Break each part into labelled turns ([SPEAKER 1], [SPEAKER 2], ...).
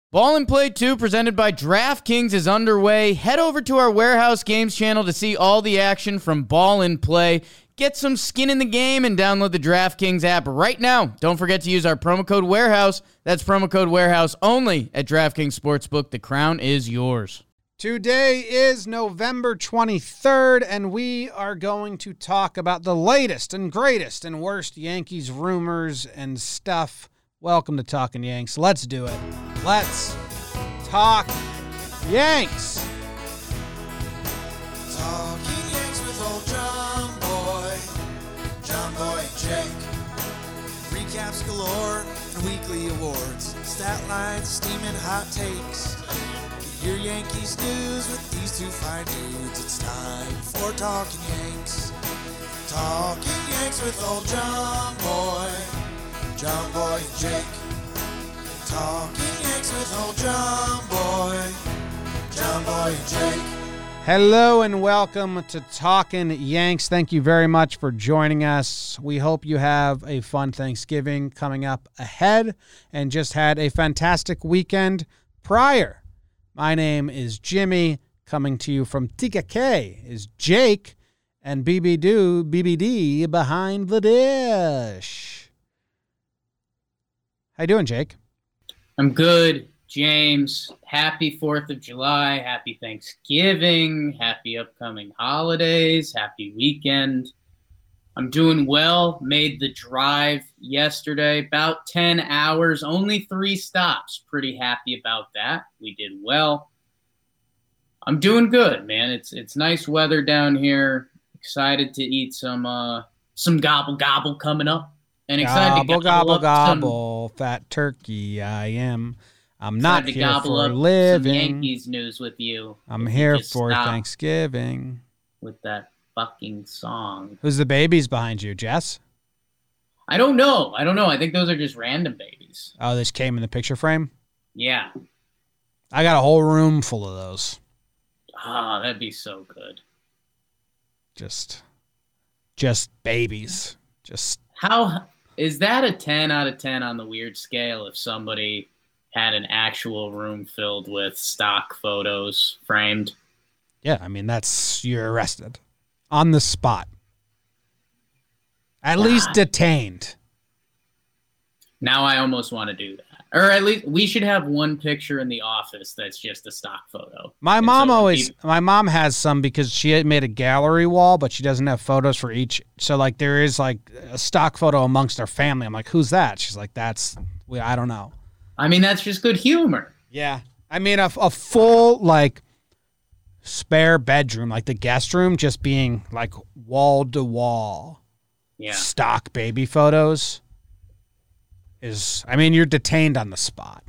[SPEAKER 1] Ball and Play 2 presented by DraftKings is underway. Head over to our Warehouse Games channel to see all the action from Ball and Play. Get some skin in the game and download the DraftKings app right now. Don't forget to use our promo code Warehouse. That's promo code Warehouse only at DraftKings Sportsbook. The crown is yours.
[SPEAKER 2] Today is November 23rd, and we are going to talk about the latest and greatest and worst Yankees rumors and stuff. Welcome to Talking Yanks. Let's do it. Let's talk Yanks.
[SPEAKER 3] Talking Yanks with old John Boy and Jake. Recaps galore and weekly awards. Stat lines, steaming hot takes. Your Yankees news with these two fine dudes. It's time for Talking Yanks. Talking Yanks with old John Boy and Jake. Talking Yanks with old John Boy and Jake.
[SPEAKER 2] Hello and welcome to Talking Yanks. Thank you very much for joining us. We hope you have a fun Thanksgiving coming up ahead and just had a fantastic weekend prior. My name is Jimmy. Coming to you from TKK is Jake and BBD behind the dish. How you doing, Jake?
[SPEAKER 1] I'm good, James. Happy 4th of July. Happy Thanksgiving. Happy upcoming holidays. Happy weekend. I'm doing well. Made the drive yesterday, about 10 hours, only 3 stops. Pretty happy about that. We did well. I'm doing good, man. It's nice weather down here. Excited to eat some gobble gobble coming up. And excited to
[SPEAKER 2] gobble, fat turkey I am. I'm not here for living.
[SPEAKER 1] Some Yankees news with you.
[SPEAKER 2] I'm here for Thanksgiving.
[SPEAKER 1] With that fucking song.
[SPEAKER 2] Who's the babies behind you, Jess?
[SPEAKER 1] I don't know. I think those are just random babies.
[SPEAKER 2] Oh, this came in the picture frame?
[SPEAKER 1] Yeah.
[SPEAKER 2] I got a whole room full of those.
[SPEAKER 1] Oh, that'd be so good.
[SPEAKER 2] Just babies.
[SPEAKER 1] How is that a 10 out of 10 on the weird scale if somebody had an actual room filled with stock photos framed?
[SPEAKER 2] Yeah, I mean, you're arrested. On the spot. At least detained. Now
[SPEAKER 1] I almost want to do that. Or at least we should have one picture in the office that's just a stock photo.
[SPEAKER 2] My mom has some because she had made a gallery wall, but she doesn't have photos for each. So like there is like a stock photo amongst our family. I'm like, who's that? She's like, I don't know.
[SPEAKER 1] I mean, that's just good humor.
[SPEAKER 2] Yeah. I mean, a full like spare bedroom, like the guest room, just being like wall to wall.
[SPEAKER 1] Yeah.
[SPEAKER 2] Stock baby photos. You're detained on the spot.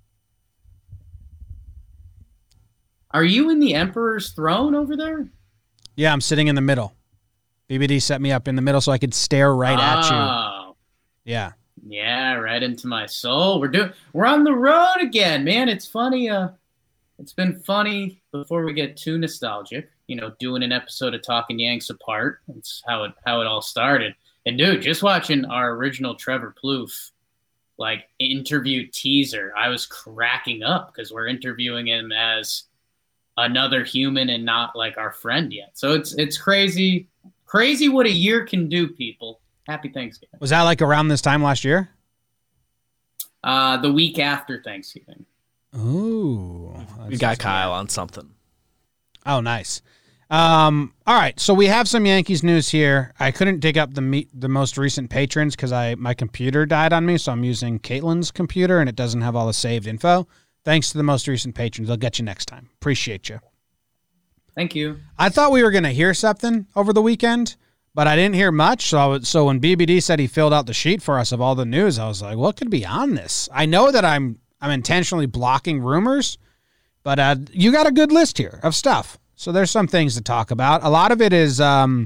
[SPEAKER 1] Are you in the Emperor's throne over there?
[SPEAKER 2] Yeah, I'm sitting in the middle. BBD set me up in the middle so I could stare right at you. Yeah.
[SPEAKER 1] Yeah, right into my soul. We're on the road again, man. It's funny. It's been funny before we get too nostalgic, doing an episode of Talking Yanks apart. That's how it all started. And dude, just watching our original Trevor Plouffe interview teaser, I was cracking up because we're interviewing him as another human and not like our friend yet. So it's crazy what a year can do, people. Happy Thanksgiving.
[SPEAKER 2] Was that like around this time last year?
[SPEAKER 1] The week after Thanksgiving.
[SPEAKER 2] Ooh.
[SPEAKER 4] We got Kyle on something.
[SPEAKER 2] Oh, nice. All right, so we have some Yankees news here. I couldn't dig up the most recent patrons because my computer died on me, so I'm using Caitlin's computer, and it doesn't have all the saved info. Thanks to the most recent patrons. They'll get you next time. Appreciate you.
[SPEAKER 1] Thank you.
[SPEAKER 2] I thought we were going to hear something over the weekend, but I didn't hear much. So when BBD said he filled out the sheet for us of all the news, I was like, what could be on this? I know that I'm intentionally blocking rumors, but you got a good list here of stuff. So there's some things to talk about. A lot of it is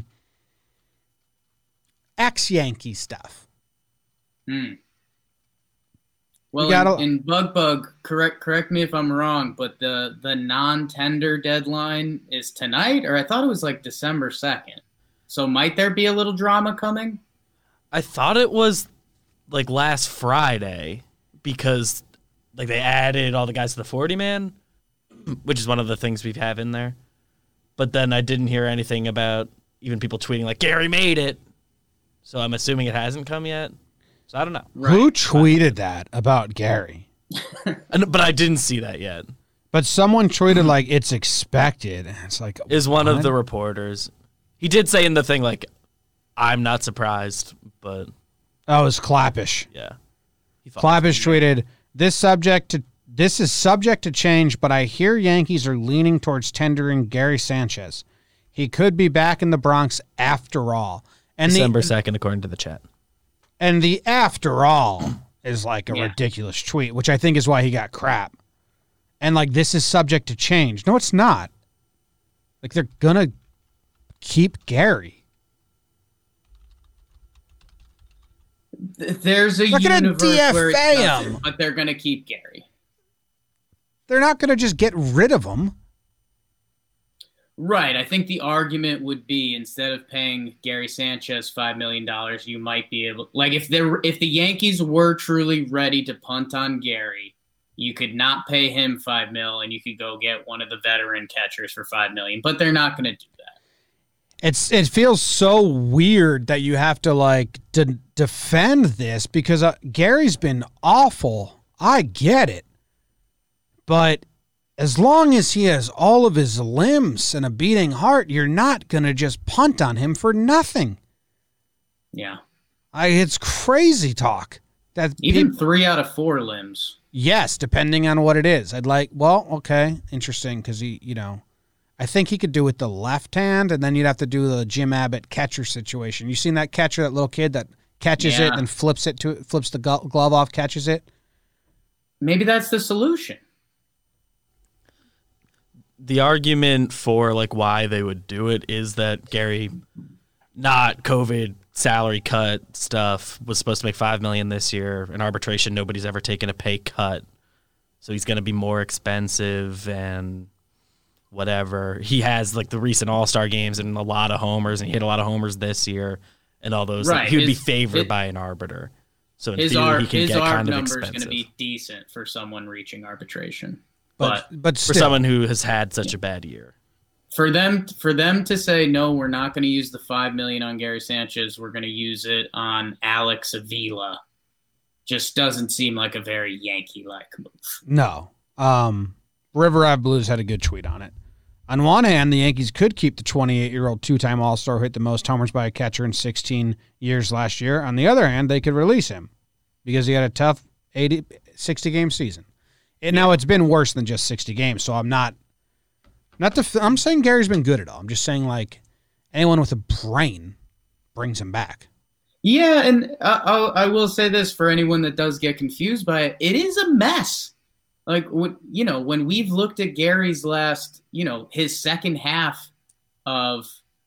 [SPEAKER 2] ex-Yankee stuff.
[SPEAKER 1] Well, in Bug, correct me if I'm wrong, but the non-tender deadline is tonight, or I thought it was like December 2nd. So might there be a little drama coming?
[SPEAKER 4] I thought it was like last Friday because like they added all the guys to the 40-man, which is one of the things we have in there. But then I didn't hear anything about even people tweeting like Gary made it. So I'm assuming it hasn't come yet. So I don't know.
[SPEAKER 2] Right. Who tweeted that about Gary?
[SPEAKER 4] But I didn't see that yet.
[SPEAKER 2] But someone tweeted like it's expected. It's like
[SPEAKER 4] is one of the reporters. He did say in the thing like, I'm not surprised, but
[SPEAKER 2] oh, it was Clappish.
[SPEAKER 4] Yeah.
[SPEAKER 2] Clappish tweeted, This is subject to change, but I hear Yankees are leaning towards tendering Gary Sanchez. He could be back in the Bronx after all. And
[SPEAKER 4] December 2nd, according to the chat.
[SPEAKER 2] And the after all is like a ridiculous tweet, which I think is why he got crap. And like, this is subject to change. No, it's not. Like, they're going to keep Gary.
[SPEAKER 1] There's a universe where it's nothing, but they're going to keep Gary.
[SPEAKER 2] They're not going to just get rid of him.
[SPEAKER 1] Right. I think the argument would be instead of paying Gary Sanchez $5 million, you might be able, like if the Yankees were truly ready to punt on Gary, you could not pay him $5 million and you could go get one of the veteran catchers for $5 million, but they're not going to do that.
[SPEAKER 2] It feels so weird that you have to like defend this because Gary's been awful. I get it. But as long as he has all of his limbs and a beating heart, you're not going to just punt on him for nothing.
[SPEAKER 1] Yeah.
[SPEAKER 2] It's crazy talk. That
[SPEAKER 1] even 3 out of 4 limbs.
[SPEAKER 2] Yes, depending on what it is. Okay, interesting, because I think he could do with the left hand, and then you'd have to do the Jim Abbott catcher situation. You seen that catcher, that little kid that catches it and flips the glove off, catches it?
[SPEAKER 1] Maybe that's the solution.
[SPEAKER 4] The argument for like why they would do it is that Gary, not COVID salary cut stuff, was supposed to make $5 million this year. In arbitration, nobody's ever taken a pay cut, so he's going to be more expensive and whatever. He has like the recent All-Star games and a lot of homers, and he hit a lot of homers this year, and all those. Right. He would be favored by an arbiter. So in theory, he can get kind of expensive. His ARB number is going
[SPEAKER 1] to be decent for someone reaching arbitration.
[SPEAKER 2] But
[SPEAKER 4] for someone who has had such a bad year,
[SPEAKER 1] for them to say no, we're not going to use the $5 million on Gary Sanchez. We're going to use it on Alex Avila. Just doesn't seem like a very Yankee-like move.
[SPEAKER 2] No. River Ave Blues had a good tweet on it. On one hand, the Yankees could keep the 28-year-old two-time All-Star who hit the most homers by a catcher in 16 years last year. On the other hand, they could release him because he had a tough 60-game season. Now, it's been worse than just 60 games, so I'm saying Gary's been good at all. I'm just saying, like, anyone with a brain brings him back.
[SPEAKER 1] Yeah, and I will say this for anyone that does get confused by it. It is a mess. Like, when we've looked at Gary's last, his second half of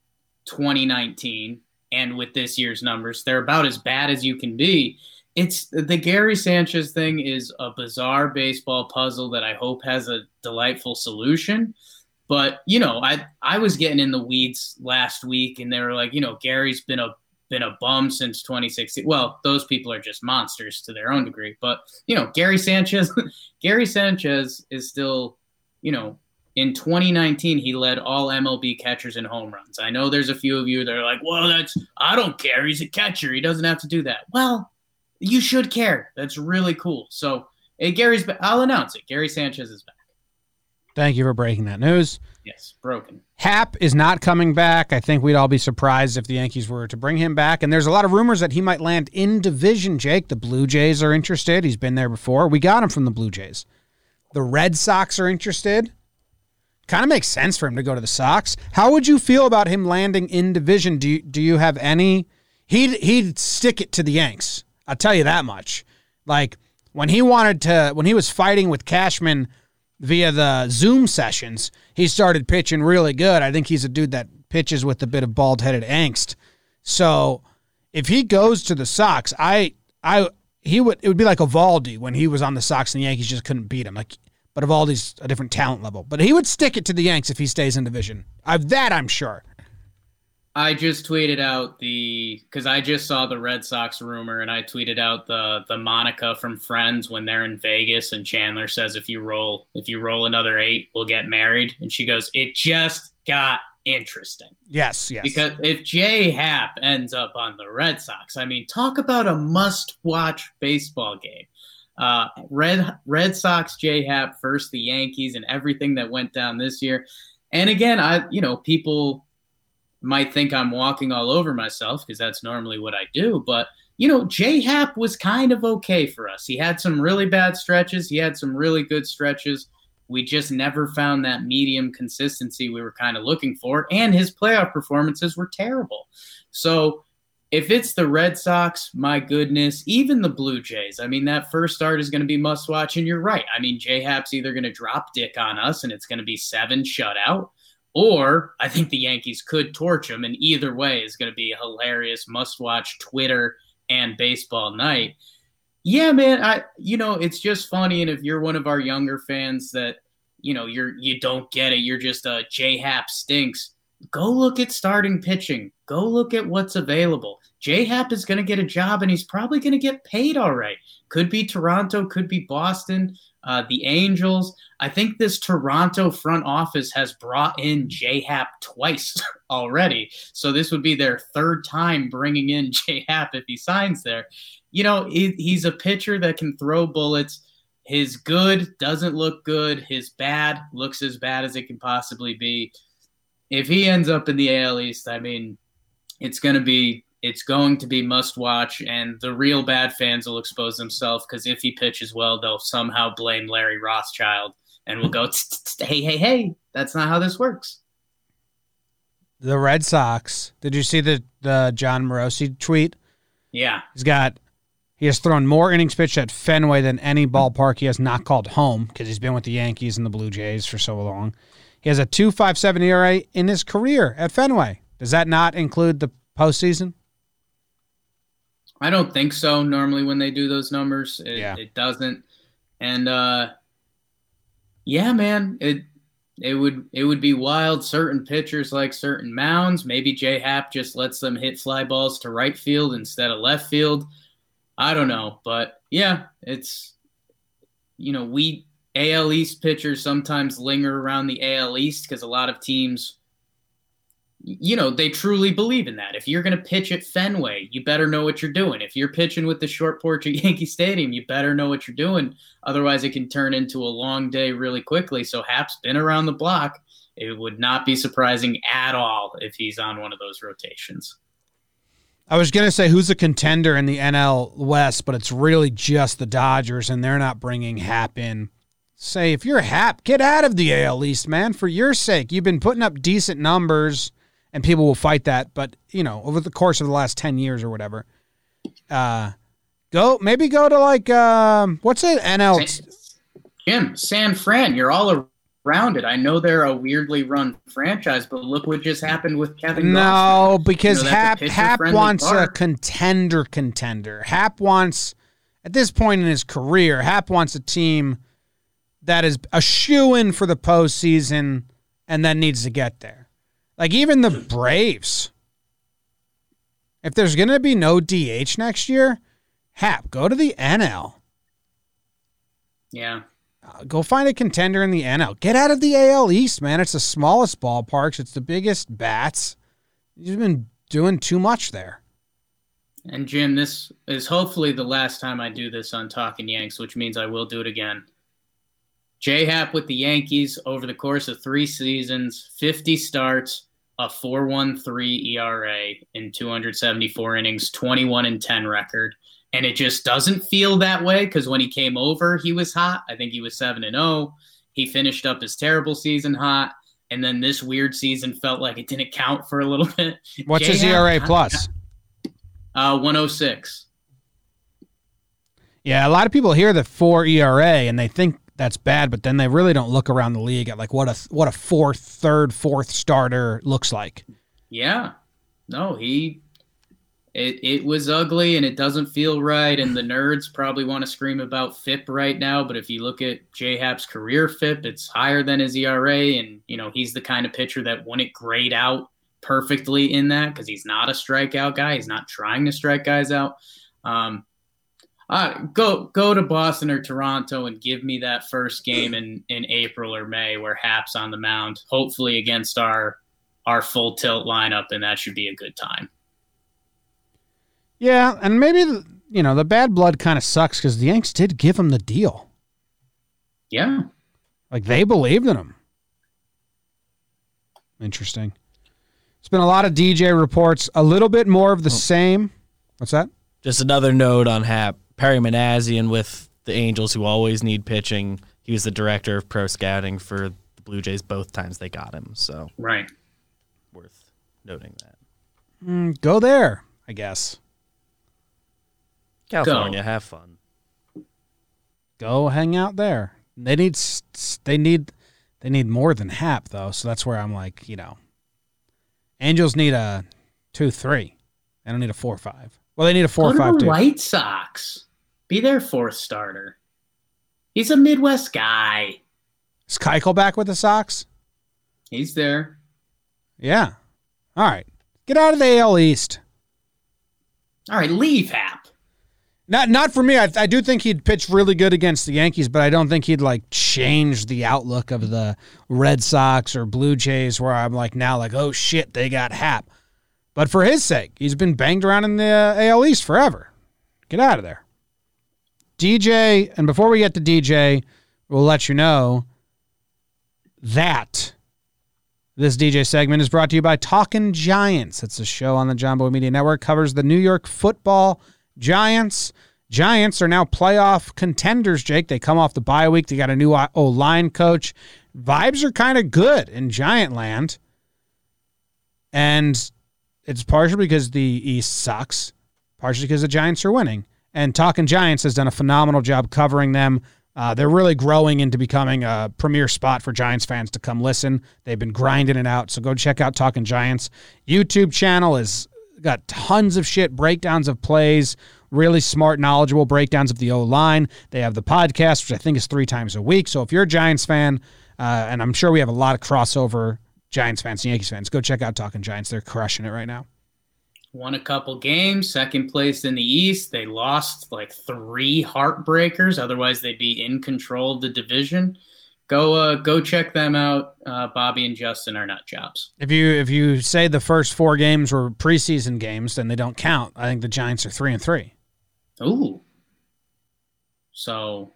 [SPEAKER 1] 2019, and with this year's numbers, they're about as bad as you can be. It's the Gary Sanchez thing is a bizarre baseball puzzle that I hope has a delightful solution. But, I was getting in the weeds last week and they were like, Gary's been a bum since 2016. Well, those people are just monsters to their own degree. But, Gary Sanchez is still, in 2019, he led all MLB catchers in home runs. I know there's a few of you that are like, well, I don't care. He's a catcher. He doesn't have to do that. Well, you should care. That's really cool. So, I'll announce it. Gary Sanchez is back.
[SPEAKER 2] Thank you for breaking that news.
[SPEAKER 1] Yes, broken.
[SPEAKER 2] Happ is not coming back. I think we'd all be surprised if the Yankees were to bring him back. And there's a lot of rumors that he might land in division, Jake. The Blue Jays are interested. He's been there before. We got him from the Blue Jays. The Red Sox are interested. Kind of makes sense for him to go to the Sox. How would you feel about him landing in division? Do you have any? He'd stick it to the Yanks. I'll tell you that much. Like, when he was fighting with Cashman via the Zoom sessions, he started pitching really good. I think he's a dude that pitches with a bit of bald-headed angst. So, if he goes to the Sox, it would be like Eovaldi when he was on the Sox and the Yankees just couldn't beat him. But Eovaldi's a different talent level. But he would stick it to the Yanks if he stays in division. Of that, I'm sure.
[SPEAKER 1] I just tweeted out because I just saw the Red Sox rumor, and I tweeted out the Monica from Friends when they're in Vegas, and Chandler says, if you roll another 8, we'll get married. And she goes, it just got interesting.
[SPEAKER 2] Yes.
[SPEAKER 1] Because if J Happ ends up on the Red Sox, I mean, talk about a must-watch baseball game. Red Sox, J Happ, first the Yankees, and everything that went down this year. And again, people might think I'm walking all over myself because that's normally what I do. But, J Happ was kind of okay for us. He had some really bad stretches. He had some really good stretches. We just never found that medium consistency we were kind of looking for. And his playoff performances were terrible. So if it's the Red Sox, my goodness, even the Blue Jays, I mean, that first start is going to be must watch. And you're right. I mean, J Happ's either going to drop dick on us and it's going to be 7 shutout. Or I think the Yankees could torch him, and either way is going to be a hilarious must-watch Twitter and baseball night. Yeah, man, it's just funny, and if you're one of our younger fans that, you don't get it, you're just J Happ stinks, go look at starting pitching. Go look at what's available. J Happ is going to get a job, and he's probably going to get paid all right. Could be Toronto, could be Boston, the Angels. I think this Toronto front office has brought in J Happ twice already. So this would be their third time bringing in J Happ if he signs there. He's a pitcher that can throw bullets. His good doesn't look good. His bad looks as bad as it can possibly be. If he ends up in the AL East, I mean, it's going to be must watch, and the real bad fans will expose themselves because if he pitches well, they'll somehow blame Larry Rothschild and we'll go, hey, that's not how this works.
[SPEAKER 2] The Red Sox, did you see the John Morosi tweet?
[SPEAKER 1] Yeah.
[SPEAKER 2] He has thrown more innings pitched at Fenway than any ballpark he has not called home because he's been with the Yankees and the Blue Jays for so long. He has a 2.57 ERA in his career at Fenway. Does that not include the postseason?
[SPEAKER 1] I don't think so. Normally when they do those numbers, it doesn't. And yeah, man, it would be wild. Certain pitchers like certain mounds. Maybe J Happ just lets them hit fly balls to right field instead of left field. I don't know, but yeah, it's we AL East pitchers sometimes linger around the AL East because a lot of teams, they truly believe in that. If you're going to pitch at Fenway, you better know what you're doing. If you're pitching with the short porch at Yankee Stadium, you better know what you're doing. Otherwise, it can turn into a long day really quickly. So Happ's been around the block. It would not be surprising at all if he's on one of those rotations.
[SPEAKER 2] I was going to say who's a contender in the NL West, but it's really just the Dodgers, and they're not bringing Happ in. Say, if you're Happ, get out of the AL East, man, for your sake. You've been putting up decent numbers. And people will fight that, but over the course of the last 10 years or whatever, go to like what's it? NL.
[SPEAKER 1] San Fran. You're all around it. I know they're a weirdly run franchise, but look what just happened with Kevin.
[SPEAKER 2] No, because Happ wants a contender. Happ wants, at this point in his career, Happ wants a team that is a shoo-in for the postseason and then needs to get there. Like even the Braves, if there's going to be no DH next year, Happ, go to the NL.
[SPEAKER 1] Yeah.
[SPEAKER 2] Go find a contender in the NL. Get out of the AL East, man. It's the smallest ballparks. It's the biggest bats. You've been doing too much there.
[SPEAKER 1] And Jim, this is hopefully the last time I do this on Talking Yanks, which means I will do it again. J Happ with the Yankees over the course of 3 seasons, 50 starts, a 4.13 ERA in 274 innings, 21-10 record. And it just doesn't feel that way because when he came over, he was hot. I think he was 7-0. He finished up his terrible season hot. And then this weird season felt like it didn't count for a little bit.
[SPEAKER 2] What's his ERA plus?
[SPEAKER 1] 106.
[SPEAKER 2] Yeah, a lot of people hear the 4 ERA and they think that's bad, but then they really don't look around the league at like what a third, fourth starter looks like.
[SPEAKER 1] Yeah. No, it was ugly and it doesn't feel right, and the nerds probably want to scream about FIP right now, but if you look at J Happ's career FIP, it's higher than his ERA, and he's the kind of pitcher that wouldn't grade out perfectly in that because he's not a strikeout guy. He's not trying to strike guys out. Go to Boston or Toronto and give me that first game in April or May where Hap's on the mound, hopefully against our full tilt lineup, and that should be a good time.
[SPEAKER 2] Yeah, and maybe the bad blood kind of sucks because the Yanks did give him the deal.
[SPEAKER 1] Yeah.
[SPEAKER 2] Like, they believed in him. Interesting. It's been a lot of DJ reports, a little bit more of the same. What's that?
[SPEAKER 4] Just another note on Hap. Perry Manassian with the Angels, who always need pitching. He was the director of pro scouting for the Blue Jays both times they got him. So
[SPEAKER 1] right,
[SPEAKER 4] worth noting that.
[SPEAKER 2] Go there, I guess.
[SPEAKER 4] California, have fun.
[SPEAKER 2] Go hang out there. They need more than Hap though. So that's where I'm like, Angels need a 2-3. They don't need a 4-5. Well, they need a 4-5
[SPEAKER 1] Go to
[SPEAKER 2] too.
[SPEAKER 1] the White Sox. Be their fourth starter. He's a Midwest guy.
[SPEAKER 2] Is Keuchel back with the Sox?
[SPEAKER 1] He's there.
[SPEAKER 2] Yeah. All right. Get out of the AL East.
[SPEAKER 1] All right, leave Hap.
[SPEAKER 2] Not for me. I do think he'd pitch really good against the Yankees, but I don't think he'd change the outlook of the Red Sox or Blue Jays where I'm oh shit, they got Hap. But for his sake, he's been banged around in the AL East forever. Get out of there. DJ, and before we get to DJ, we'll let you know that this DJ segment is brought to you by Talkin' Giants. It's a show on the John Boy Media Network. Covers the New York Football Giants. Giants are now playoff contenders, Jake. They come off the bye week. They got a new O-line coach. Vibes are kind of good in Giant land. And it's partially because the East sucks, partially because the Giants are winning. And Talkin' Giants has done a phenomenal job covering them. They're really growing into becoming a premier spot for Giants fans to come listen. They've been grinding it out, so go check out Talkin' Giants. YouTube channel has got tons of shit, breakdowns of plays, really smart, knowledgeable breakdowns of the O-line. They have the podcast, which I think is 3 times a week. So if you're a Giants fan, and I'm sure we have a lot of crossover Giants fans and Yankees fans, go check out Talkin' Giants. They're crushing it right now.
[SPEAKER 1] Won a couple games, second place in the East. They lost 3 heartbreakers. Otherwise, they'd be in control of the division. Go check them out. Bobby and Justin are nut jobs.
[SPEAKER 2] If you say the first 4 games were preseason games, then they don't count. I think the Giants are 3-3.
[SPEAKER 1] Ooh. So,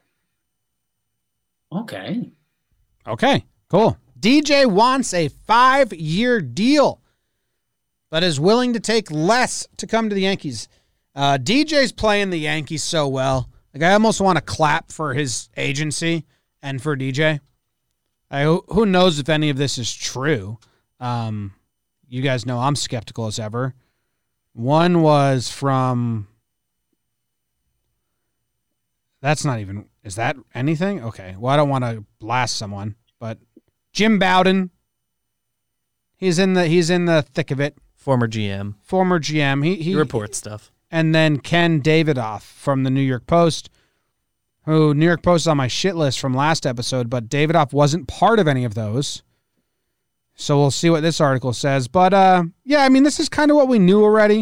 [SPEAKER 1] okay.
[SPEAKER 2] Okay, cool. DJ wants a 5-year deal, but is willing to take less to come to the Yankees. DJ's playing the Yankees so well. I almost want to clap for his agency and for DJ. Who knows if any of this is true? You guys know I'm skeptical as ever. One was from... That's not even... Is that anything? Okay. Well, I don't want to blast someone, but Jim Bowden. He's in the thick of it.
[SPEAKER 4] Former GM.
[SPEAKER 2] He
[SPEAKER 4] reports stuff.
[SPEAKER 2] And then Ken Davidoff from the New York Post, who New York Post is on my shit list from last episode, but Davidoff wasn't part of any of those. So we'll see what this article says. But, this is kind of what we knew already,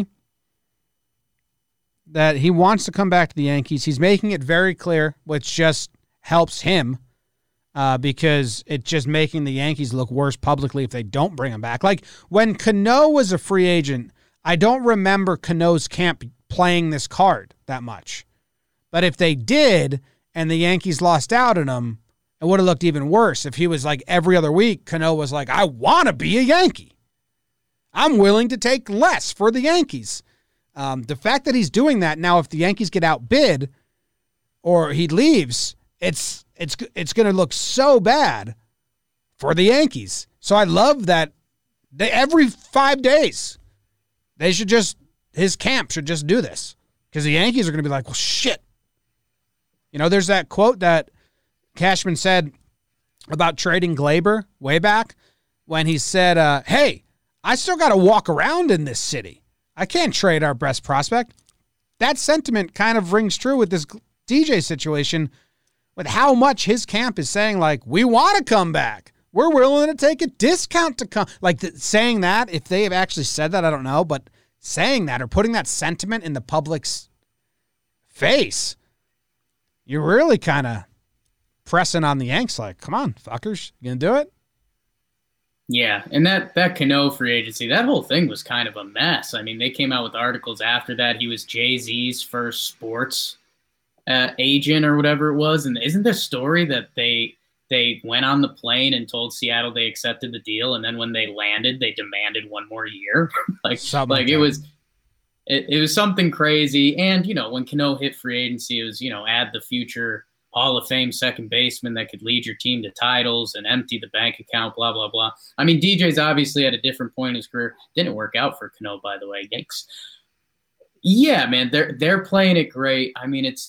[SPEAKER 2] that he wants to come back to the Yankees. He's making it very clear, which just helps him because it's just making the Yankees look worse publicly if they don't bring him back. Like, when Cano was a free agent, I don't remember Cano's camp playing this card that much. But if they did, and the Yankees lost out on him, it would have looked even worse if he was every other week, Cano was like, I want to be a Yankee. I'm willing to take less for the Yankees. The fact that he's doing that now, if the Yankees get outbid or he leaves, it's going to look so bad for the Yankees. So I love that every 5 days, his camp should just do this because the Yankees are going to be like, well, shit. There's that quote that Cashman said about trading Glaber way back when he said, hey, I still got to walk around in this city. I can't trade our best prospect. That sentiment kind of rings true with this DJ situation with how much his camp is saying, we want to come back. we're willing to take a discount to come. Like saying that, if they have actually said that, I don't know, but saying that or putting that sentiment in the public's face, you're really kind of pressing on the Yanks like, come on, fuckers, you gonna do it?
[SPEAKER 1] Yeah, and that Cano free agency, that whole thing was kind of a mess. I mean, they came out with articles after that. He was Jay-Z's first sports agent or whatever it was. And isn't there a story that they went on the plane and told Seattle they accepted the deal, and then when they landed, they demanded one more year? It was something crazy. And, when Cano hit free agency, it was, add the future Hall of Fame second baseman that could lead your team to titles and empty the bank account, blah, blah, blah. I mean, DJ's obviously at a different point in his career. Didn't work out for Cano, by the way. Yikes. Yeah, man, they're playing it great. I mean, it's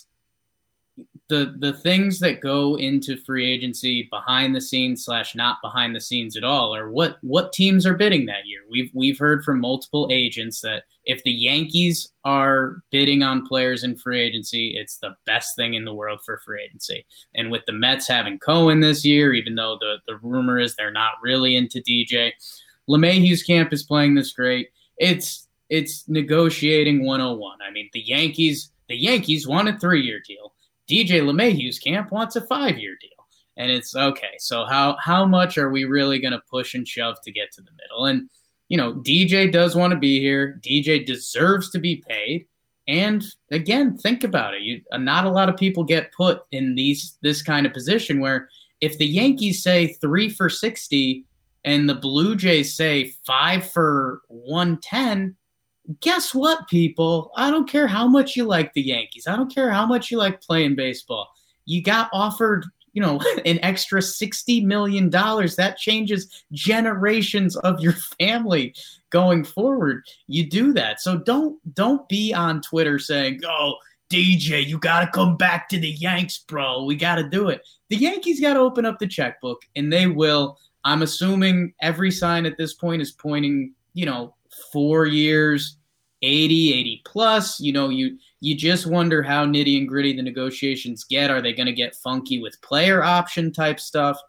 [SPEAKER 1] the things that go into free agency behind the scenes / not behind the scenes at all are what teams are bidding that year. We've heard from multiple agents that if the Yankees are bidding on players in free agency, it's the best thing in the world for free agency. And with the Mets having Cohen this year, even though the rumor is they're not really into DJ, LeMahieu's camp is playing this great. It's negotiating 101. I mean, the Yankees want a 3-year deal. DJ LeMahieu's camp wants a 5-year deal. And it's okay. So how much are we really going to push and shove to get to the middle? And, DJ does want to be here. DJ deserves to be paid. And again, think about it. Not a lot of people get put in this kind of position where if the Yankees say 3 for $60 and the Blue Jays say 5 for $110, guess what, people? I don't care how much you like the Yankees. I don't care how much you like playing baseball. You got offered, an extra $60 million. That changes generations of your family going forward. You do that. So don't be on Twitter saying, oh, DJ, you got to come back to the Yanks, bro. We got to do it. The Yankees got to open up the checkbook, and they will. I'm assuming every sign at this point is pointing, 4 years, 80 plus. You just wonder how nitty and gritty the negotiations get. Are they going to get funky with player option type stuff?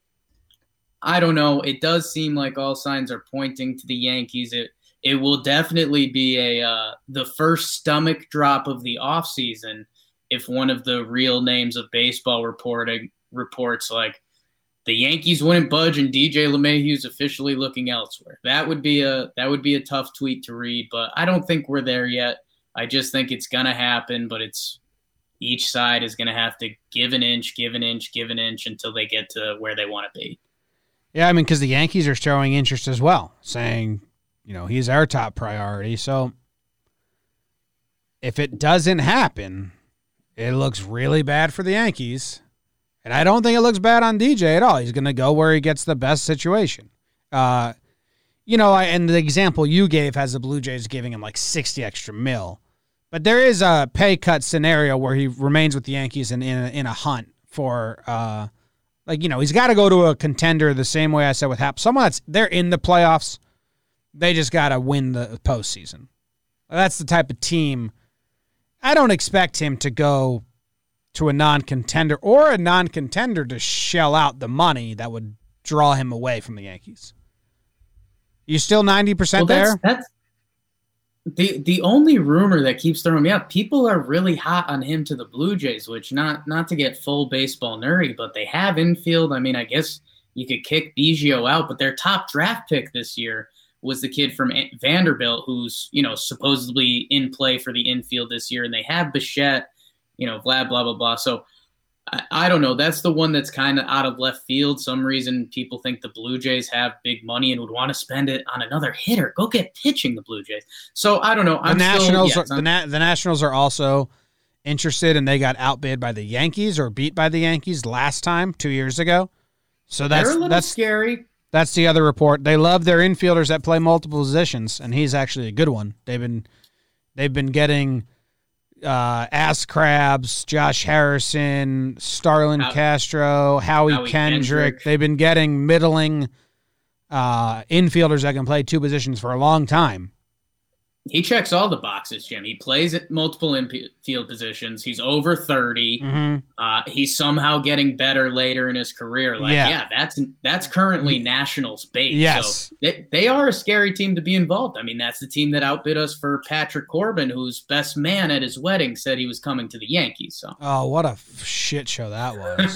[SPEAKER 1] I don't know. It does seem like all signs are pointing to the Yankees. It will definitely be the first stomach drop of the offseason if one of the real names of baseball reports like the Yankees wouldn't budge and DJ LeMahieu's officially looking elsewhere. That would be a tough tweet to read, but I don't think we're there yet. I just think it's going to happen, but each side is going to have to give an inch until they get to where they want to be.
[SPEAKER 2] Yeah, I mean, because the Yankees are showing interest as well, saying, he's our top priority. So if it doesn't happen, it looks really bad for the Yankees. And I don't think it looks bad on DJ at all. He's going to go where he gets the best situation. And the example you gave has the Blue Jays giving him like 60 extra mil. But there is a pay cut scenario where he remains with the Yankees in a hunt for, he's got to go to a contender the same way I said with Happ. Someone they're in the playoffs. They just got to win the postseason. That's the type of team. I don't expect him to go to a non-contender or a non-contender to shell out the money that would draw him away from the Yankees. You still 90% there?
[SPEAKER 1] That's the only rumor that keeps throwing me up. People are really hot on him to the Blue Jays, which not to get full baseball nerdy, but they have infield. I mean, I guess you could kick Biggio out, but their top draft pick this year was the kid from Vanderbilt who's, supposedly in play for the infield this year, and they have Bichette, blah, blah, blah, blah. So I don't know. That's the one that's kind of out of left field. Some reason people think the Blue Jays have big money and would want to spend it on another hitter. Go get pitching, the Blue Jays. So I don't know.
[SPEAKER 2] The Nationals are also interested, and they got outbid by the Yankees or beat by the Yankees last time 2 years ago. So that's
[SPEAKER 1] scary.
[SPEAKER 2] That's the other report. They love their infielders that play multiple positions, and he's actually a good one. They've been getting Ass Crabs, Josh Harrison, Starlin Castro, Howie Kendrick. They've been getting middling infielders that can play two positions for a long time.
[SPEAKER 1] He checks all the boxes, Jim. He plays at multiple infield positions. He's over 30.
[SPEAKER 2] Mm-hmm.
[SPEAKER 1] He's somehow getting better later in his career. That's currently Nationals bait.
[SPEAKER 2] Yes.
[SPEAKER 1] So they are a scary team to be involved. I mean, that's the team that outbid us for Patrick Corbin, whose best man at his wedding said he was coming to the Yankees. So.
[SPEAKER 2] Oh, what a shit show that was.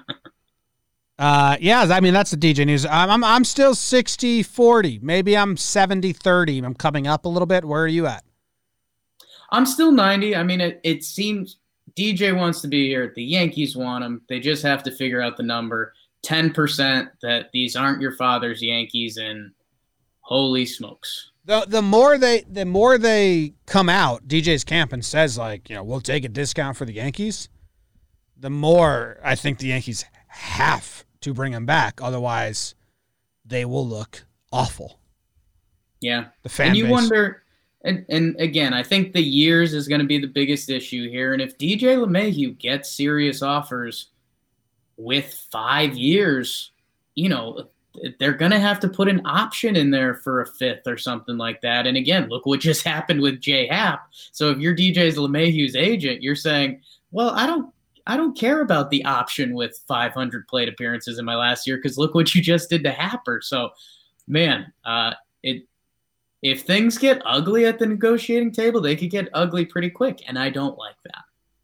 [SPEAKER 2] I mean, that's the DJ news. I'm still 60-40. Maybe I'm 70-30. I'm coming up a little bit. Where are you at?
[SPEAKER 1] I'm still 90. I mean, it seems DJ wants to be here. The Yankees want him. They just have to figure out the number. 10% that these aren't your father's Yankees, and holy smokes.
[SPEAKER 2] The more they come out, DJ's camp, and says, like, we'll take a discount for the Yankees, the more I think the Yankees have to bring him back. Otherwise, they will look awful.
[SPEAKER 1] Yeah.
[SPEAKER 2] The fan
[SPEAKER 1] and you
[SPEAKER 2] base.
[SPEAKER 1] wonder, and again, I think the years is going to be the biggest issue here. And if DJ LeMahieu gets serious offers with 5 years, they're going to have to put an option in there for a fifth or something like that. And again, look what just happened with J Happ. So if you're DJ LeMahieu's agent, you're saying, well, I don't care about the option with 500 plate appearances in my last year because look what you just did to Happer. So, man, if things get ugly at the negotiating table, they could get ugly pretty quick, and I don't like that.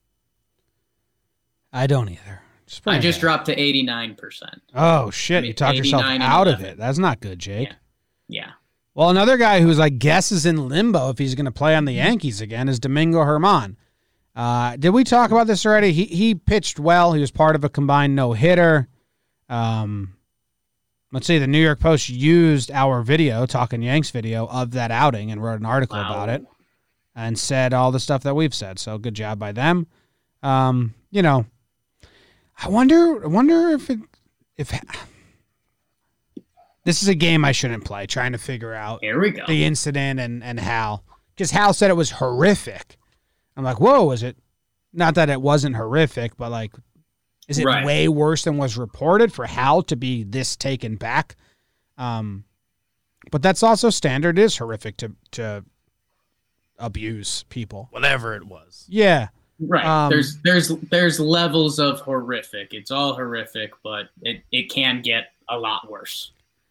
[SPEAKER 2] I don't either.
[SPEAKER 1] I just dropped to 89%.
[SPEAKER 2] Oh, shit. You talked yourself out of it. That's not good, Jake.
[SPEAKER 1] Yeah.
[SPEAKER 2] Well, another guy who's, I guess, is in limbo if he's going to play on the Yankees again is Domingo Germán. Did we talk about this already? He pitched well. He was part of a combined no-hitter. Let's see, the New York Post used our video, Talking Yanks video, of that outing and wrote an article about it and said all the stuff that we've said. So good job by them. I wonder if this is a game I shouldn't play, trying to figure out
[SPEAKER 1] Here we go.
[SPEAKER 2] the incident and Hal. Because Hal said it was horrific. I'm like, whoa, is it? Not that it wasn't horrific, but like, is it way worse than was reported for Hal to be this taken back? But that's also standard. It is horrific to abuse people.
[SPEAKER 4] Whatever it was.
[SPEAKER 2] Yeah.
[SPEAKER 1] Right. There's levels of horrific. It's all horrific, but it can get a lot worse.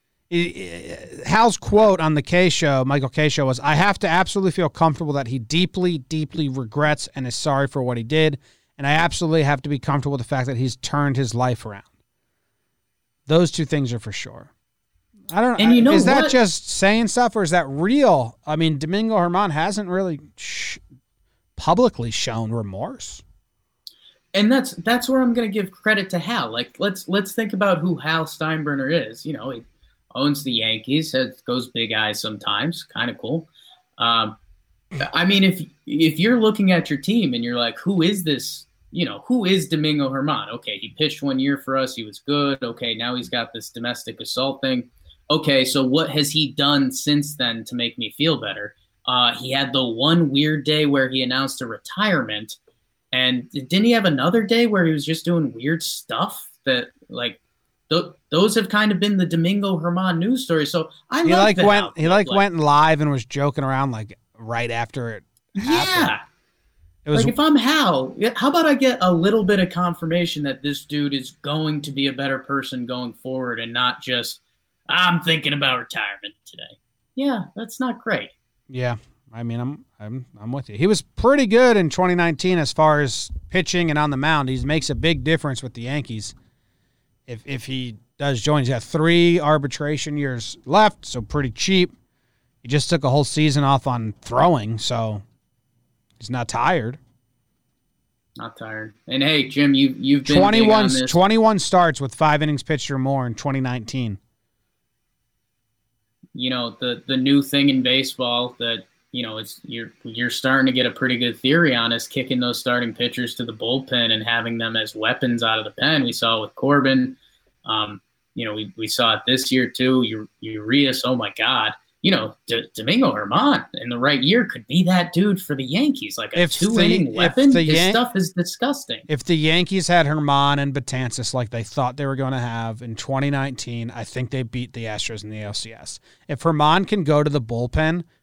[SPEAKER 2] Hal's quote on the K show, Michael K show, was, "I have to absolutely feel comfortable that he deeply, deeply regrets and is sorry for what he did. And I absolutely have to be comfortable with the fact that he's turned his life around." Those two things are for sure. I don't know. And is that just saying stuff or is that real? I mean, Domingo Germán hasn't really publicly shown remorse.
[SPEAKER 1] And that's where I'm going to give credit to Hal. Like, let's think about who Hal Steinbrenner is. He owns the Yankees, goes big eyes sometimes, kind of cool. I mean, if you're looking at your team and you're like, who is this? Who is Domingo Germán? Okay, he pitched 1 year for us. He was good. Okay, now he's got this domestic assault thing. Okay, so what has he done since then to make me feel better? He had the one weird day where he announced a retirement. And didn't he have another day where he was just doing weird stuff that, like, those have kind of been the Domingo Germán news stories. So he
[SPEAKER 2] went live and was joking around like right after it happened.
[SPEAKER 1] Yeah. It was like, if I'm Hal, how about I get a little bit of confirmation that this dude is going to be a better person going forward and not just, I'm thinking about retirement today. Yeah, that's not great.
[SPEAKER 2] Yeah. I mean, I'm with you. He was pretty good in 2019 as far as pitching and on the mound. He makes a big difference with the Yankees. If he does join, he's got 3 arbitration years left, so pretty cheap. He just took a whole season off on throwing, so he's not tired.
[SPEAKER 1] Not tired. And hey, Jim, you've been
[SPEAKER 2] 21 starts with 5 innings pitched or more in 2019.
[SPEAKER 1] The new thing in baseball that it's you're starting to get a pretty good theory on is kicking those starting pitchers to the bullpen and having them as weapons out of the pen. We saw it with Corbin. We saw it this year too. Urias, oh my God. Domingo Germán in the right year could be that dude for the Yankees, like a 2-inning weapon. His stuff is disgusting.
[SPEAKER 2] If the Yankees had Germán and Betances like they thought they were going to have in 2019, I think they beat the Astros in the ALCS. If Germán can go to the bullpen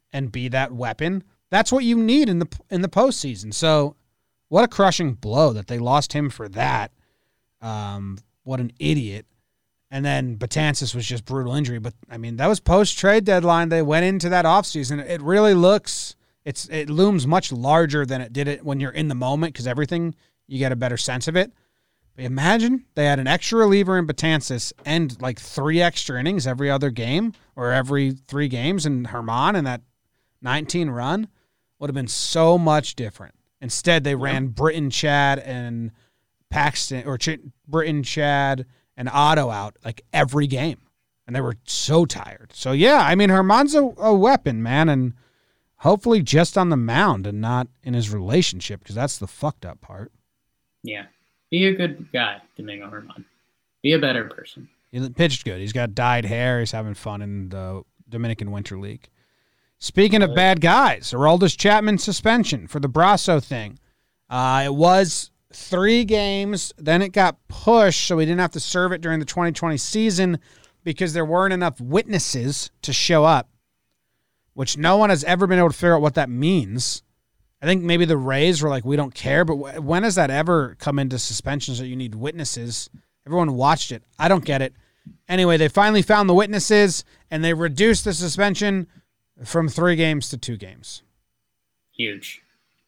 [SPEAKER 2] and be that weapon. That's what you need in the postseason. So what a crushing blow that they lost him for that. What an idiot. And then Betances was just brutal injury. But, I mean, that was post-trade deadline. They went into that offseason. It really looks – it looms much larger than it did it when you're in the moment because everything, you get a better sense of it. But imagine they had an extra reliever in Betances and like 3 extra innings every other game or every 3 games, and Herman in that 19 run would have been so much different. Instead, they ran Britton, Chad, and Paxton – or Britton, Chad – and Otto out like every game. And they were so tired. So, yeah, I mean, Herman's a weapon, man, and hopefully just on the mound and not in his relationship because that's the fucked up part.
[SPEAKER 1] Yeah. Be a good guy, Domingo Herman. Be a better person.
[SPEAKER 2] He pitched good. He's got dyed hair. He's having fun in the Dominican Winter League. Speaking of bad guys, Aroldis Chapman suspension for the Brasso thing. It was 3 games, then it got pushed, so we didn't have to serve it during the 2020 season because there weren't enough witnesses to show up, which no one has ever been able to figure out what that means. I think maybe the Rays were like, we don't care, but when has that ever come into suspensions that you need witnesses? Everyone watched it. I don't get it. Anyway, they finally found the witnesses, and they reduced the suspension from 3 games to 2 games.
[SPEAKER 1] Huge.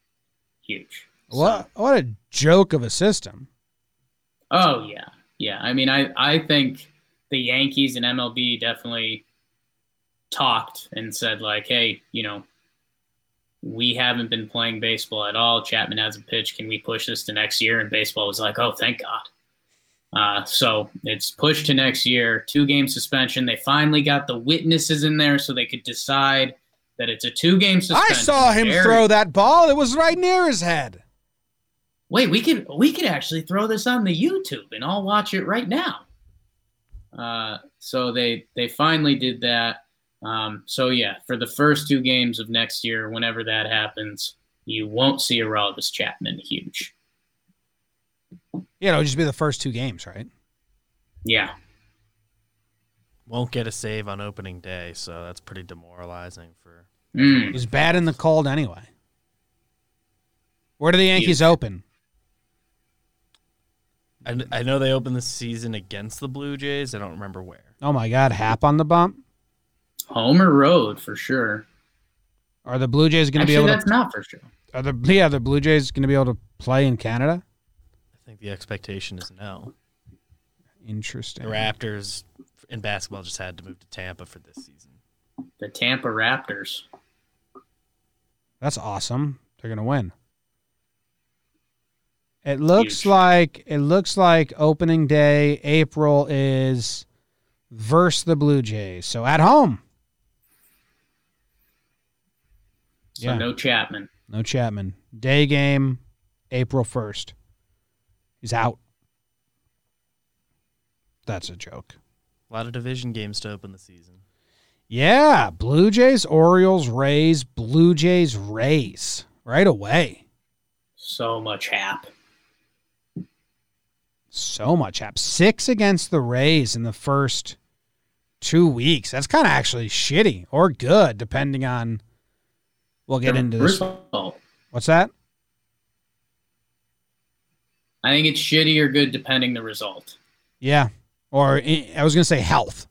[SPEAKER 2] What a joke of a system.
[SPEAKER 1] Oh, yeah. Yeah, I mean, I think the Yankees and MLB definitely talked and said, like, hey, you know, we haven't been playing baseball at all. Chapman hasn't pitched. Can we push this to next year? And baseball was like, oh, thank God. So it's pushed to next year, 2-game suspension. They finally got the witnesses in there so they could decide that it's a 2-game suspension.
[SPEAKER 2] I saw him throw that ball. It was right near his head.
[SPEAKER 1] Wait, we could actually throw this on the YouTube and I'll watch it right now. So they finally did that. So yeah, for the first 2 games of next year, whenever that happens, you won't see Aroldis Chapman huge.
[SPEAKER 2] Yeah, it'll just be the first 2 games, right?
[SPEAKER 1] Yeah.
[SPEAKER 4] Won't get a save on opening day, so that's pretty demoralizing for.
[SPEAKER 2] He's bad in the cold anyway. Where do the Yankees open?
[SPEAKER 4] I know they opened the season against the Blue Jays. I don't remember where.
[SPEAKER 2] Oh, my God. Hap on the bump?
[SPEAKER 1] Home or road, for sure.
[SPEAKER 2] Are the Blue Jays going to be able to...
[SPEAKER 1] Actually, that's not for sure.
[SPEAKER 2] Are the Blue Jays going to be able to play in Canada?
[SPEAKER 4] I think the expectation is no.
[SPEAKER 2] Interesting.
[SPEAKER 4] The Raptors in basketball just had to move to Tampa for this season.
[SPEAKER 1] The Tampa Raptors.
[SPEAKER 2] That's awesome. They're going to win. It looks like opening day, April, is versus the Blue Jays. So at home.
[SPEAKER 1] So no Chapman.
[SPEAKER 2] No Chapman. Day game, April 1st. He's out. That's a joke.
[SPEAKER 4] A lot of division games to open the season.
[SPEAKER 2] Yeah. Blue Jays, Orioles, Rays, Blue Jays, Rays. Right away.
[SPEAKER 1] So much Hap.
[SPEAKER 2] So much Hap. 6 against the Rays in the first 2 weeks. That's kind of actually shitty or good, depending on. We'll get into this.
[SPEAKER 1] Result.
[SPEAKER 2] What's that?
[SPEAKER 1] I think it's shitty or good, depending the result.
[SPEAKER 2] Yeah. Or I was going to say health.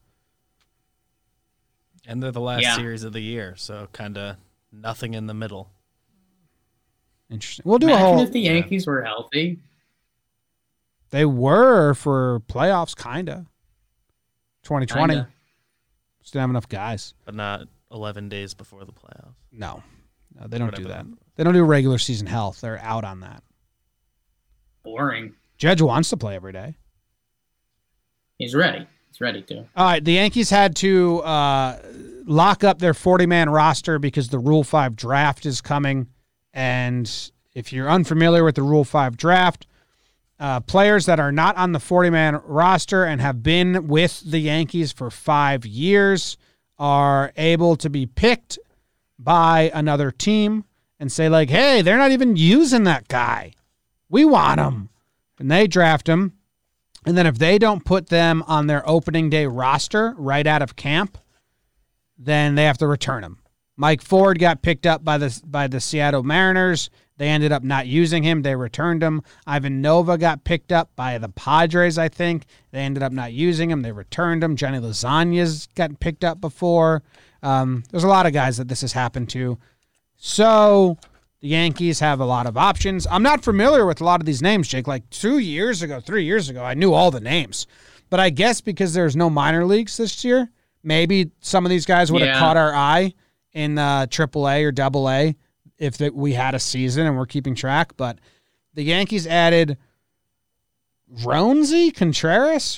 [SPEAKER 4] And they're the last series of the year, so kind of nothing in the middle.
[SPEAKER 2] Interesting. We'll do
[SPEAKER 1] Imagine
[SPEAKER 2] a whole.
[SPEAKER 1] If the Yankees were healthy.
[SPEAKER 2] They were for playoffs, kinda. 2020.
[SPEAKER 1] Kinda.
[SPEAKER 2] Just didn't have enough guys.
[SPEAKER 4] But not 11 days before the playoffs.
[SPEAKER 2] No, they don't do that. They don't do regular season health. They're out on that.
[SPEAKER 1] Boring.
[SPEAKER 2] Judge wants to play every day.
[SPEAKER 1] He's ready. He's ready to.
[SPEAKER 2] All right, the Yankees had to lock up their 40-man roster because the Rule 5 draft is coming. And if you're unfamiliar with the Rule 5 draft, players that are not on the 40-man roster and have been with the Yankees for 5 years are able to be picked by another team and say, like, hey, they're not even using that guy. We want him. And they draft him. And then if they don't put them on their opening day roster right out of camp, then they have to return him. Mike Ford got picked up by the Seattle Mariners. They ended up not using him. They returned him. Ivan Nova got picked up by the Padres, I think. They ended up not using him. They returned him. Johnny Lasagna's gotten picked up before. There's a lot of guys that this has happened to. So the Yankees have a lot of options. I'm not familiar with a lot of these names, Jake. Like 3 years ago, I knew all the names. But I guess because there's no minor leagues this year, maybe some of these guys would have caught our eye in AAA or AA if we had a season and we're keeping track. But the Yankees added Roansy Contreras?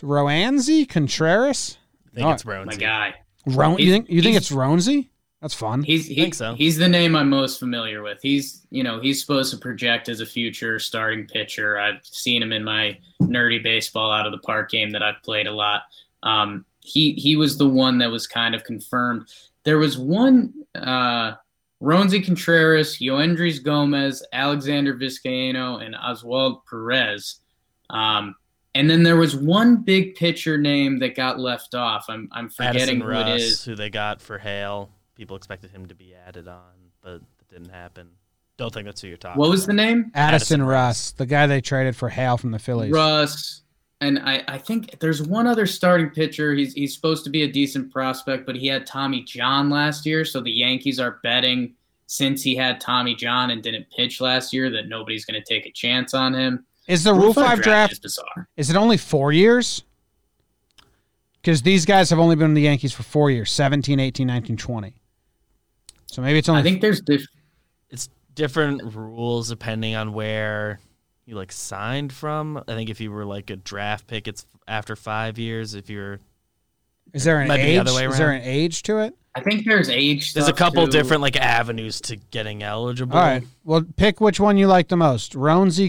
[SPEAKER 4] I think it's Roansy.
[SPEAKER 1] My guy.
[SPEAKER 2] You think it's Roansy? That's fun.
[SPEAKER 4] I think so.
[SPEAKER 1] He's the name I'm most familiar with. He's supposed to project as a future starting pitcher. I've seen him in my nerdy baseball out of the park game that I've played a lot. He was the one that was kind of confirmed. There was one Roansy Contreras, Yoendrys Gomez, Alexander Vizcaino, and Oswald Perez. And then there was one big pitcher name that got left off. I'm forgetting who it is.
[SPEAKER 4] Who they got for Hale. People expected him to be added on, but it didn't happen. Don't think that's who you're talking about.
[SPEAKER 1] What was the name?
[SPEAKER 2] Addison Russ, the guy they traded for Hale from the Phillies.
[SPEAKER 1] Russ. And I think there's one other starting pitcher. He's supposed to be a decent prospect, but he had Tommy John last year, so the Yankees are betting since he had Tommy John and didn't pitch last year that nobody's going to take a chance on him.
[SPEAKER 2] Is the Rule 5 draft
[SPEAKER 1] is bizarre?
[SPEAKER 2] Is it only 4 years? Because these guys have only been in the Yankees for 4 years, 17, 18, 19, 20. So maybe it's only...
[SPEAKER 1] I think there's
[SPEAKER 4] it's different rules depending on where you signed from. I think if you were a draft pick, it's after 5 years. If you're...
[SPEAKER 2] Is there an age? Is there an age to it?
[SPEAKER 1] I think there's age.
[SPEAKER 4] There's a couple different avenues to getting eligible.
[SPEAKER 2] All right. Well, pick which one you like the most. Roansy,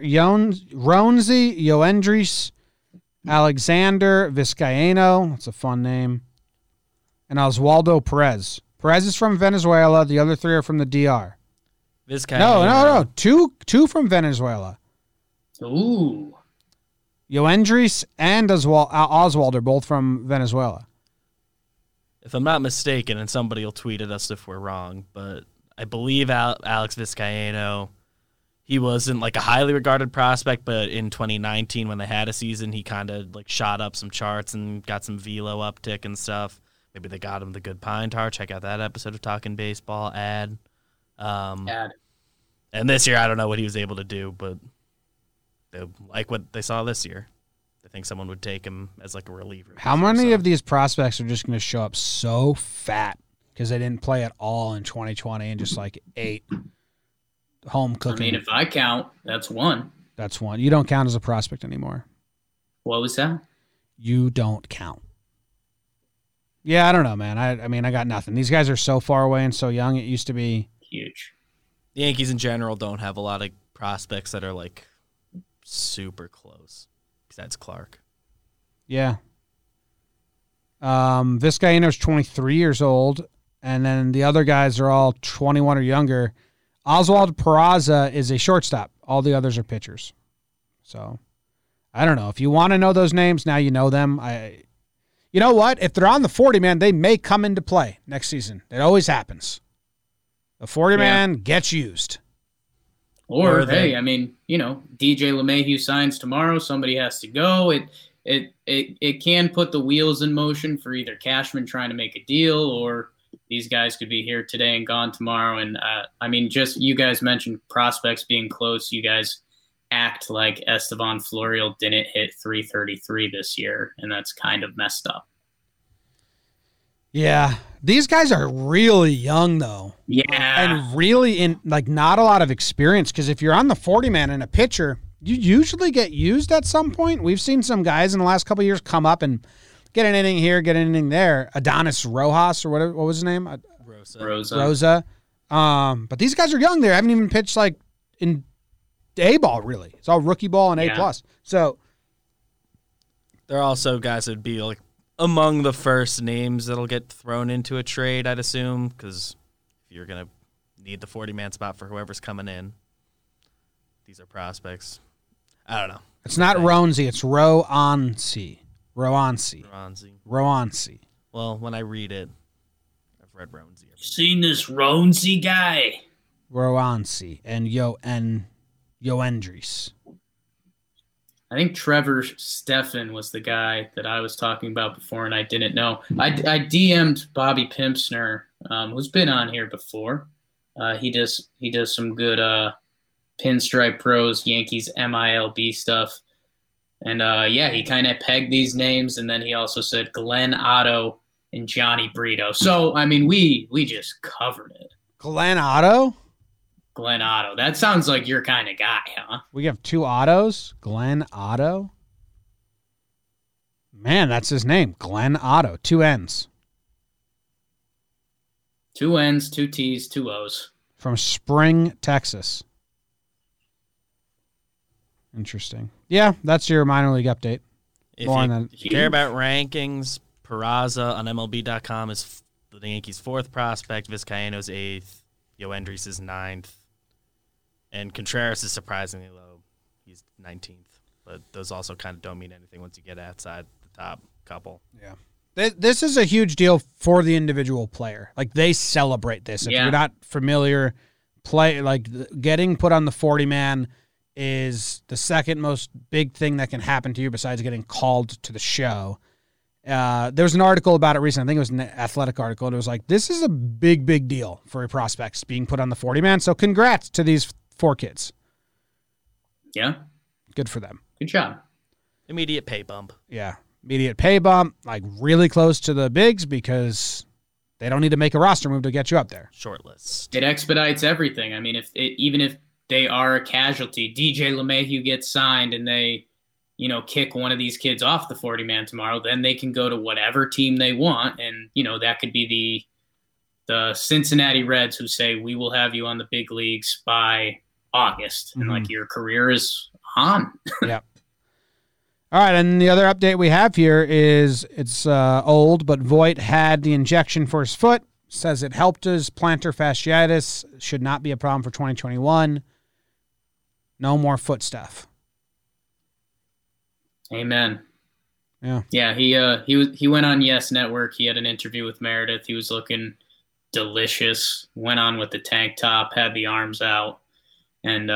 [SPEAKER 2] Yoendrys, Alexander Vizcaino. That's a fun name. And Oswaldo Perez. Perez is from Venezuela. The other three are from the DR.
[SPEAKER 4] Vizcaino.
[SPEAKER 2] No. Two from Venezuela.
[SPEAKER 1] Ooh.
[SPEAKER 2] Yoendrys and Oswald are both from Venezuela.
[SPEAKER 4] If I'm not mistaken, and somebody will tweet at us if we're wrong, but I believe Alex Vizcaino, he wasn't a highly regarded prospect, but in 2019 when they had a season, he kind of shot up some charts and got some velo uptick and stuff. Maybe they got him the good pine tar. Check out that episode of Talking Baseball ad. And this year, I don't know what he was able to do, but they like what they saw this year. I think someone would take him as a reliever.
[SPEAKER 2] How many of these prospects are just going to show up so fat because they didn't play at all in 2020 and just ate home cooking?
[SPEAKER 1] I mean, if I count, that's one.
[SPEAKER 2] That's one. You don't count as a prospect anymore.
[SPEAKER 1] What was that?
[SPEAKER 2] You don't count. Yeah, I don't know, man. I mean, I got nothing. These guys are so far away and so young. It used to be
[SPEAKER 1] huge.
[SPEAKER 4] The Yankees in general don't have a lot of prospects that are super close. Besides Clark.
[SPEAKER 2] Yeah. Vizcaino's 23 years old, and then the other guys are all 21 or younger. Oswald Peraza is a shortstop. All the others are pitchers. So, I don't know. If you want to know those names, now you know them. You know what? If they're on the 40-man, they may come into play next season. It always happens. The 40-man gets used.
[SPEAKER 1] Or hey, I mean, DJ LeMahieu signs tomorrow. Somebody has to go. It can put the wheels in motion for either Cashman trying to make a deal, or these guys could be here today and gone tomorrow. And I mean, just you guys mentioned prospects being close. You guys act like Estevan Florial didn't hit 333 this year, and that's kind of messed up.
[SPEAKER 2] Yeah. These guys are really young, though.
[SPEAKER 1] Yeah.
[SPEAKER 2] And really in not a lot of experience, because if you're on the 40-man and a pitcher, you usually get used at some point. We've seen some guys in the last couple of years come up and get an inning here, get an inning there. Adonis Rojas or whatever, what was his name? Rosa. But these guys are young. They haven't even pitched in A-ball, really. It's all rookie ball and A+. So
[SPEAKER 4] they're also guys that would be among the first names that'll get thrown into a trade, I'd assume, because if you're going to need the 40-man spot for whoever's coming in, these are prospects. I don't know.
[SPEAKER 2] It's not Roansy, it's Roansy.
[SPEAKER 4] Well, when I read it, I've Red Roansy.
[SPEAKER 1] Seen this Roansy guy?
[SPEAKER 2] Roansy and Yoendris.
[SPEAKER 1] I think Trevor Steffen was the guy that I was talking about before, and I didn't know. I DM'd Bobby Pimpsner, who's been on here before. He does some good Pinstripe Pros, Yankees MILB stuff. And, he kind of pegged these names, and then he also said Glenn Otto and Johnny Brito. So, I mean, we just covered it.
[SPEAKER 2] Glenn Otto?
[SPEAKER 1] Glenn Otto. That sounds like your kind of guy, huh?
[SPEAKER 2] We have 2 Ottos? Glenn Otto? Man, that's his name. Glenn Otto. 2 N's.
[SPEAKER 1] 2 N's, 2 T's, 2 O's.
[SPEAKER 2] From Spring, Texas. Interesting. Yeah, that's your minor league update.
[SPEAKER 4] If you care about rankings, Peraza on MLB.com is the Yankees' 4th prospect, Vizcaíno's 8th, Yoendris is 9th, and Contreras is surprisingly low. He's 19th, but those also kind of don't mean anything once you get outside the top couple.
[SPEAKER 2] Yeah. This is a huge deal for the individual player. Like, they celebrate this. If you're not familiar, getting put on the 40-man is the second most big thing that can happen to you besides getting called to the show. There was an article about it recently. I think it was an Athletic article, and it was like, this is a big, big deal for prospects being put on the 40-man. So congrats to these 4 kids.
[SPEAKER 1] Yeah.
[SPEAKER 2] Good for them.
[SPEAKER 1] Good job.
[SPEAKER 4] Immediate pay bump.
[SPEAKER 2] Yeah. Immediate pay bump, like really close to the bigs because they don't need to make a roster move to get you up there.
[SPEAKER 4] Short list.
[SPEAKER 1] It expedites everything. I mean, even if they are a casualty, DJ LeMahieu gets signed and they, kick one of these kids off the 40-man tomorrow, then they can go to whatever team they want. And, that could be the Cincinnati Reds who say, we will have you on the big leagues by August.
[SPEAKER 2] Mm-hmm.
[SPEAKER 1] And your career is on.
[SPEAKER 2] Yep. All right, and the other update we have here is it's old, but Voit had the injection for his foot. Says it helped his plantar fasciitis. Should not be a problem for 2021. No more foot stuff.
[SPEAKER 1] Amen.
[SPEAKER 2] Yeah.
[SPEAKER 1] Yeah, he went on Yes Network. He had an interview with Meredith. He was looking delicious. Went on with the tank top, had the arms out, and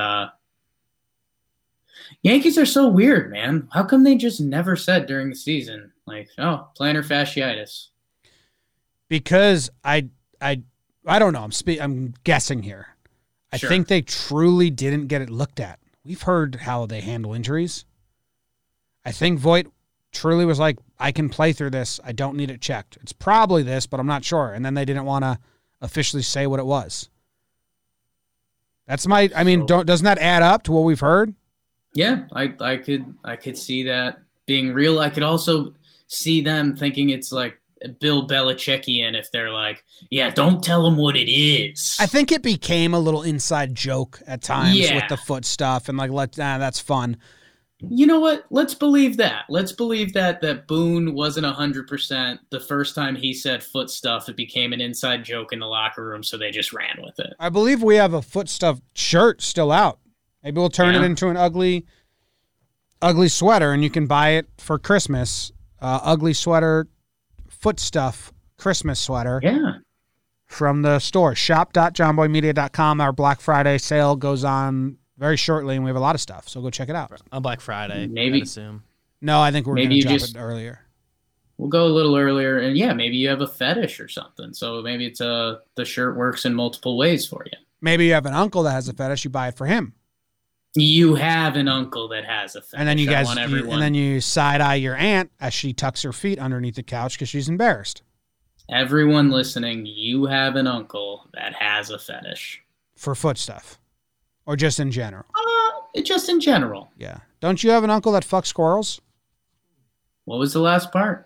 [SPEAKER 1] Yankees are so weird, man. How come they just never said during the season, plantar fasciitis?
[SPEAKER 2] Because I don't know. I'm guessing here. I think they truly didn't get it looked at. We've heard how they handle injuries. I think Voit truly was like, I can play through this. I don't need it checked. It's probably this, but I'm not sure. And then they didn't want to officially say what it was. Doesn't that add up to what we've heard?
[SPEAKER 1] Yeah, I could see that being real. I could also see them thinking it's like Bill Belichickian if they're like, yeah, don't tell them what it is.
[SPEAKER 2] I think it became a little inside joke at times with the foot stuff and that's fun.
[SPEAKER 1] You know what? Let's believe that. Let's believe that Boone wasn't 100% the first time he said foot stuff. It became an inside joke in the locker room, so they just ran with it.
[SPEAKER 2] I believe we have a foot stuff shirt still out. Maybe we'll turn it into an ugly sweater, and you can buy it for Christmas. Ugly sweater, foot stuff, Christmas sweater.
[SPEAKER 1] Yeah.
[SPEAKER 2] From the store, shop.johnboymedia.com. Our Black Friday sale goes on very shortly, and we have a lot of stuff, so go check it out.
[SPEAKER 4] On Black Friday,
[SPEAKER 1] maybe.
[SPEAKER 4] I'd assume.
[SPEAKER 2] No, I think we're going to drop it earlier.
[SPEAKER 1] We'll go a little earlier, and maybe you have a fetish or something, so maybe it's the shirt works in multiple ways for you.
[SPEAKER 2] Maybe you have an uncle that has a fetish, you buy it for him.
[SPEAKER 1] You have an uncle that has a fetish.
[SPEAKER 2] And then you side-eye your aunt as she tucks her feet underneath the couch because she's embarrassed.
[SPEAKER 1] Everyone listening, you have an uncle that has a fetish.
[SPEAKER 2] For foot stuff. Or just in general?
[SPEAKER 1] Just in general.
[SPEAKER 2] Yeah. Don't you have an uncle that fucks squirrels?
[SPEAKER 1] What was the last part?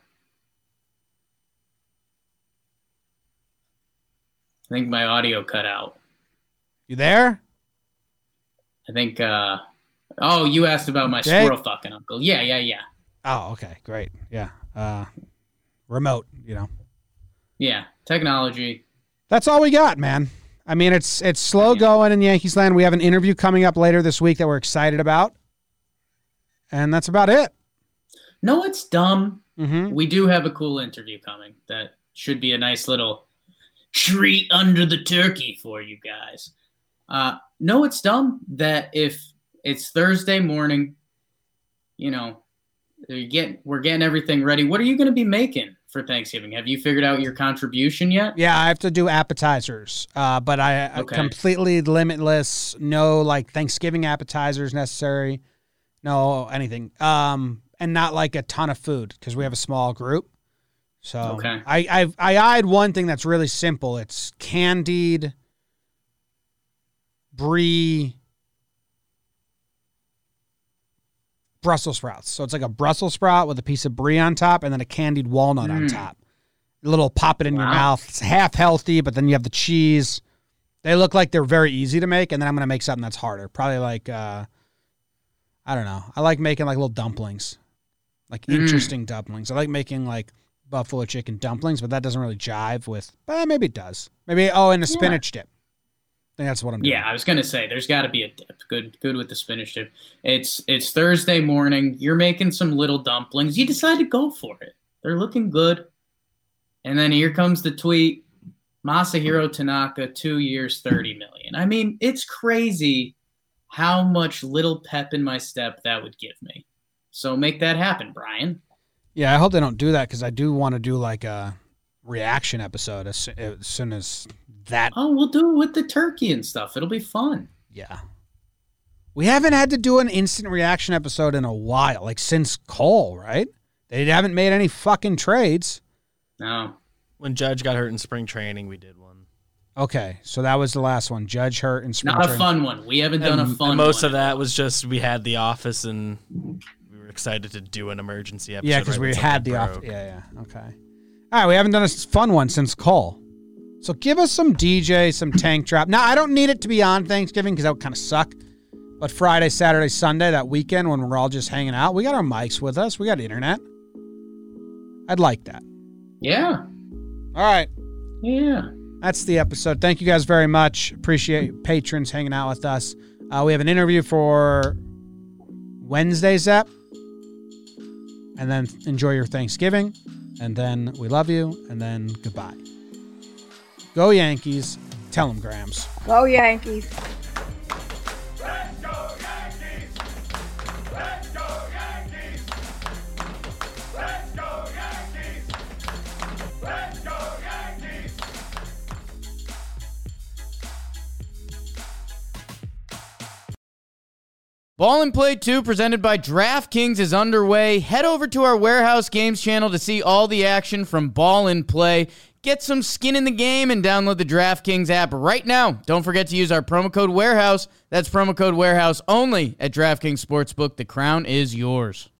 [SPEAKER 1] I think my audio cut out.
[SPEAKER 2] You there?
[SPEAKER 1] I think, you asked about my squirrel fucking uncle. Yeah.
[SPEAKER 2] Oh, okay, great. Yeah. Remote,
[SPEAKER 1] Yeah, technology.
[SPEAKER 2] That's all we got, man. I mean, it's slow going in Yankees land. We have an interview coming up later this week that we're excited about. And that's about it.
[SPEAKER 1] No, it's dumb.
[SPEAKER 2] Mm-hmm.
[SPEAKER 1] We do have a cool interview coming that should be a nice little treat under the turkey for you guys. No, it's dumb that if it's Thursday morning, you know, we're getting everything ready. What are you going to be making for Thanksgiving? Have you figured out your contribution yet?
[SPEAKER 2] Yeah, I have to do appetizers, but I completely limitless. No, like Thanksgiving appetizers necessary. No, anything. And not like a ton of food because we have a small group. So I eyed one thing that's really simple. It's candied brie Brussels sprouts. So it's like a Brussels sprout with a piece of brie on top and then a candied walnut on top. A little pop it in your mouth. It's half healthy, but then you have the cheese. They look like they're very easy to make, and then I'm going to make something that's harder. Probably like, I don't know. I like making like little dumplings, like interesting dumplings. I like making like buffalo chicken dumplings, but that doesn't really jive with, but maybe it does. Maybe, and a spinach dip. I think that's what I'm doing.
[SPEAKER 1] Yeah, I was going to say, there's got to be a dip. Good with the spinach dip. It's Thursday morning. You're making some little dumplings. You decide to go for it. They're looking good. And then here comes the tweet, Masahiro Tanaka, 2 years, $30 million. I mean, it's crazy how much little pep in my step that would give me. So make that happen, Brian.
[SPEAKER 2] Yeah, I hope they don't do that because I do want to do like a reaction episode as soon as that.
[SPEAKER 1] Oh, we'll do it with the turkey and stuff. It'll be fun.
[SPEAKER 2] Yeah. We haven't had to do an instant reaction episode in a while, like since Cole, right? They haven't made any fucking trades.
[SPEAKER 1] No.
[SPEAKER 4] When Judge got hurt in spring training, we did one.
[SPEAKER 2] Okay, so that was the last one. Judge hurt in spring training.
[SPEAKER 1] Not a fun one. We haven't done a fun one.
[SPEAKER 4] Most of that was just we had The Office and we were excited to do an emergency episode.
[SPEAKER 2] Yeah, because we had The Office. Yeah, okay. All right, we haven't done a fun one since Cole. So give us some DJ, some tank drop. Now, I don't need it to be on Thanksgiving because that would kind of suck. But Friday, Saturday, Sunday, that weekend when we're all just hanging out, we got our mics with us. We got internet. I'd like that.
[SPEAKER 1] Yeah.
[SPEAKER 2] All right.
[SPEAKER 1] Yeah.
[SPEAKER 2] That's the episode. Thank you guys very much. Appreciate patrons hanging out with us. We have an interview for Wednesday's ep. And then enjoy your Thanksgiving. And then we love you. And then goodbye. Go Yankees. Tell them, Grams.
[SPEAKER 5] Go Yankees.
[SPEAKER 3] Let's go Yankees! Let's go Yankees! Let's go Yankees! Let's go Yankees!
[SPEAKER 6] Ball and Play 2 presented by DraftKings is underway. Head over to our Warehouse Games channel to see all the action from Ball and Play. Get some skin in the game and download the DraftKings app right now. Don't forget to use our promo code Warehouse. That's promo code Warehouse only at DraftKings Sportsbook. The crown is yours.